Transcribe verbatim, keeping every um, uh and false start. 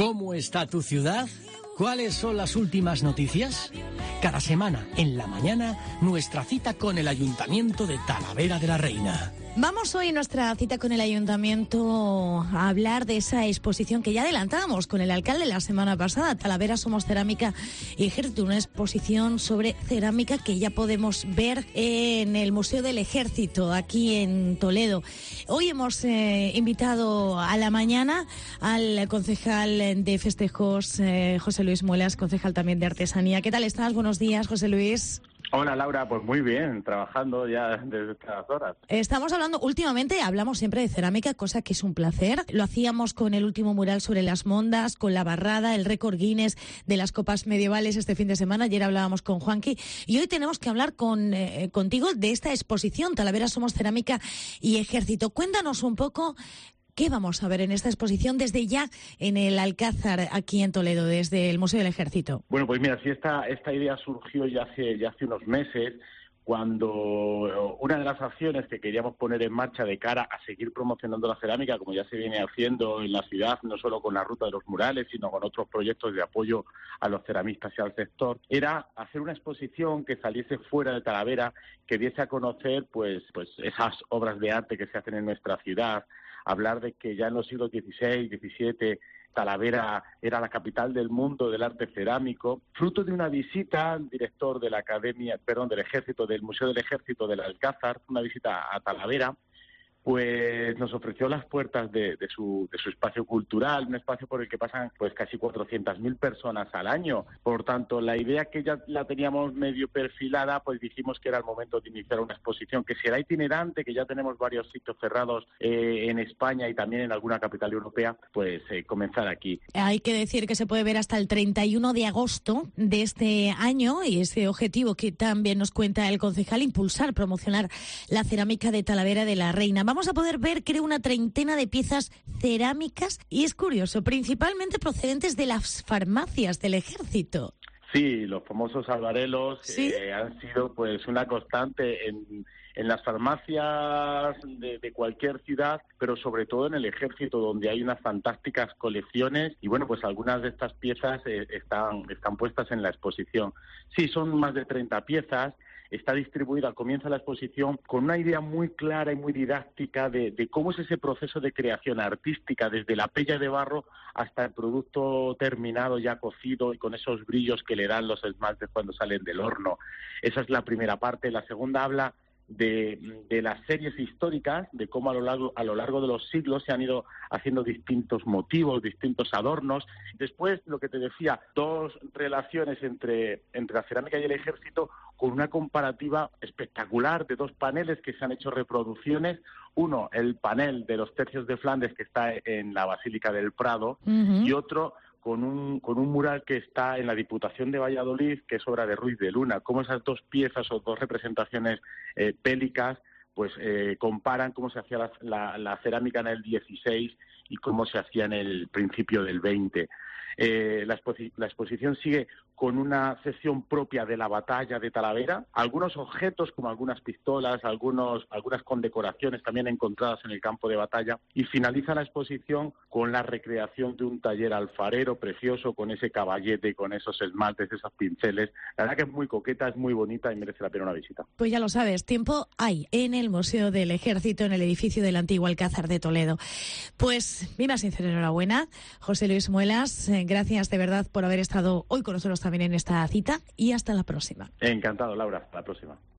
¿Cómo está tu ciudad? ¿Cuáles son las últimas noticias? Cada semana, en la mañana, nuestra cita con el Ayuntamiento de Talavera de la Reina. Vamos hoy en nuestra cita con el Ayuntamiento a hablar de esa exposición que ya adelantábamos con el alcalde la semana pasada, Talavera Somos Cerámica y Ejército, una exposición sobre cerámica que ya podemos ver en el Museo del Ejército, aquí en Toledo. Hoy hemos eh, invitado a la mañana al concejal de festejos, eh, José Luis Muelas, concejal también de artesanía. ¿Qué tal estás? Buenos días, José Luis. Hola Laura, pues muy bien, trabajando ya desde estas horas. Estamos hablando, últimamente hablamos siempre de cerámica, cosa que es un placer. Lo hacíamos con el último mural sobre las mondas, con la barrada, el récord Guinness de las copas medievales este fin de semana. Ayer hablábamos con Juanqui y hoy tenemos que hablar con eh, contigo de esta exposición, Talavera Somos Cerámica y Ejército. Cuéntanos un poco qué vamos a ver en esta exposición desde ya en el Alcázar, aquí en Toledo, desde el Museo del Ejército. Bueno, pues mira, sí, esta, esta idea surgió ya hace, ya hace unos meses, cuando una de las acciones que queríamos poner en marcha de cara a seguir promocionando la cerámica, como ya se viene haciendo en la ciudad, no solo con la ruta de los murales, sino con otros proyectos de apoyo a los ceramistas y al sector, era hacer una exposición que saliese fuera de Talavera, que diese a conocer pues, pues esas obras de arte que se hacen en nuestra ciudad, hablar de que ya en los siglos dieciséis, diecisiete, Talavera era la capital del mundo del arte cerámico, fruto de una visita al director de la Academia, perdón, del Ejército, del Museo del Ejército del Alcázar, una visita a Talavera, pues nos ofreció las puertas de, de su de su espacio cultural, un espacio por el que pasan pues casi cuatrocientas mil personas al año. Por tanto, la idea que ya la teníamos medio perfilada, pues dijimos que era el momento de iniciar una exposición que será itinerante, que ya tenemos varios sitios cerrados eh, en España y también en alguna capital europea, pues eh, comenzar aquí. Hay que decir que se puede ver hasta el treinta y uno de agosto de este año, y ese objetivo que también nos cuenta el concejal, impulsar, promocionar la cerámica de Talavera de la Reina. Vamos a poder ver, creo, una treintena de piezas cerámicas y es curioso, principalmente procedentes de las farmacias del Ejército. Sí, los famosos albarelos ¿Sí? eh, han sido pues una constante en, en las farmacias de, de cualquier ciudad, pero sobre todo en el Ejército, donde hay unas fantásticas colecciones y bueno, pues algunas de estas piezas eh, están, están puestas en la exposición. Sí, son más de treinta piezas. Está distribuida, comienza la exposición con una idea muy clara y muy didáctica de, de cómo es ese proceso de creación artística, desde la pella de barro hasta el producto terminado, ya cocido y con esos brillos que le dan los esmaltes cuando salen del horno. Esa es la primera parte. La segunda habla de, de las series históricas, de cómo a lo largo a lo largo de los siglos se han ido haciendo distintos motivos, distintos adornos. Después, lo que te decía, dos relaciones entre, entre la cerámica y el Ejército, con una comparativa espectacular de dos paneles que se han hecho reproducciones. Uno, el panel de los tercios de Flandes, que está en la Basílica del Prado, uh-huh. y otro con un con un mural que está en la Diputación de Valladolid, que es obra de Ruiz de Luna. Cómo esas dos piezas o dos representaciones eh, bélicas pues eh, comparan cómo se hacía la, la, la cerámica en el dieciséis y cómo se hacía en el principio del veinte. Eh, la, exposi- la exposición sigue con una sección propia de la batalla de Talavera, algunos objetos como algunas pistolas, algunos algunas condecoraciones también encontradas en el campo de batalla, y finaliza la exposición con la recreación de un taller alfarero precioso, con ese caballete, con esos esmaltes, esos pinceles. La verdad que es muy coqueta, es muy bonita y merece la pena una visita. Pues ya lo sabes, tiempo hay en el Museo del Ejército, en el edificio del antiguo Alcázar de Toledo. Pues mi más sincera enhorabuena, José Luis Muelas. Gracias de verdad por haber estado hoy con nosotros también en esta cita y hasta la próxima. Encantado, Laura. Hasta la próxima.